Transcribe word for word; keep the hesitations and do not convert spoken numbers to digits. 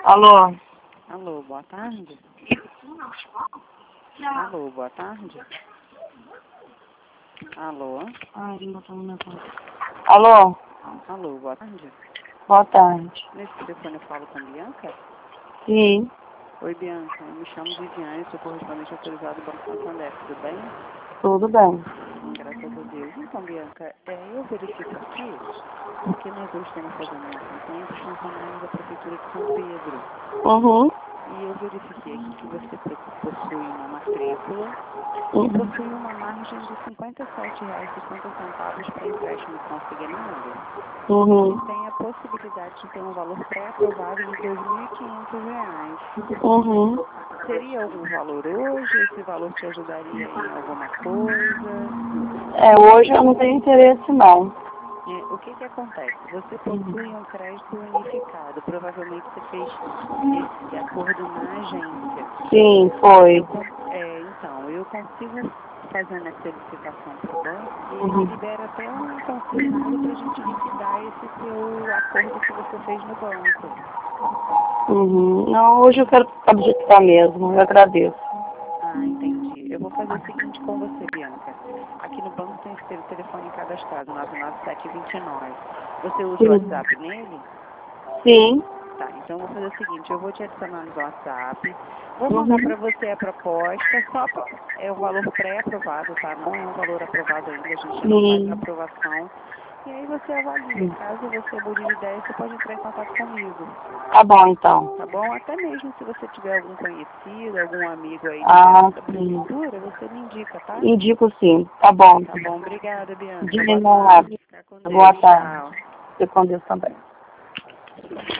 Alô? Alô, boa tarde. Alô, boa tarde. Alô? Ai, não botou no meu telefone. Alô? Alô, boa tarde. Boa tarde. Nesse telefone eu falo com Bianca? Sim, Oi, Bianca. Eu me chamo Viviane, sou correspondente autorizado do Banco Santander. Tudo bem? tudo bem. Graças a Deus. Então, Bianca, é, eu verifico aqui, porque nós hoje estamos fazendo uma campanha para os funcionários da Prefeitura de São Pedro. Uhum. E eu verifiquei aqui que você po- possui uma matrícula e Uhum. possui uma margem de cinquenta e sete reais e sessenta centavos para empréstimo consignado. Uhum. E tem a possibilidade de ter um valor pré-aprovado de dois mil e quinhentos reais. Uhum. Teria algum valor hoje? Esse valor te ajudaria em alguma coisa? É, hoje eu não tenho interesse não. É, o que que acontece? Você Uhum. possui um crédito unificado. Provavelmente você fez esse acordo na agência. Sim, foi. Eu, con- é, então, eu consigo fazer uma solicitação para o banco e ele Uhum. libera até um consignado para a gente liquidar esse seu acordo que você fez no banco. Uhum. Não, hoje eu quero abdicar mesmo, eu agradeço. Ah, entendi. Eu vou fazer o seguinte com você, Bianca. Aqui no banco tem esse tele- telefone cadastrado, nove nove sete dois nove. Você usa o Sim. WhatsApp nele? Sim. Tá, então eu vou fazer o seguinte, eu vou te adicionar no WhatsApp, vou mandar Uhum. para você a proposta, só pra, é o valor pré-aprovado, tá? Não é um valor aprovado ainda, a gente não faz a Sim. aprovação. E aí você avalia, caso você mude de ideia, você pode entrar em contato comigo, Tá bom então. tá bom? Até mesmo se você tiver algum conhecido, algum amigo aí de Ah, dentro da sim. prefeitura, você me indica, tá? Indico sim. Tá bom. Tá bom, obrigada, Bianca. De Boa nada. tarde. Fica com Boa Deus. tarde. Tchau. Fique com Deus também.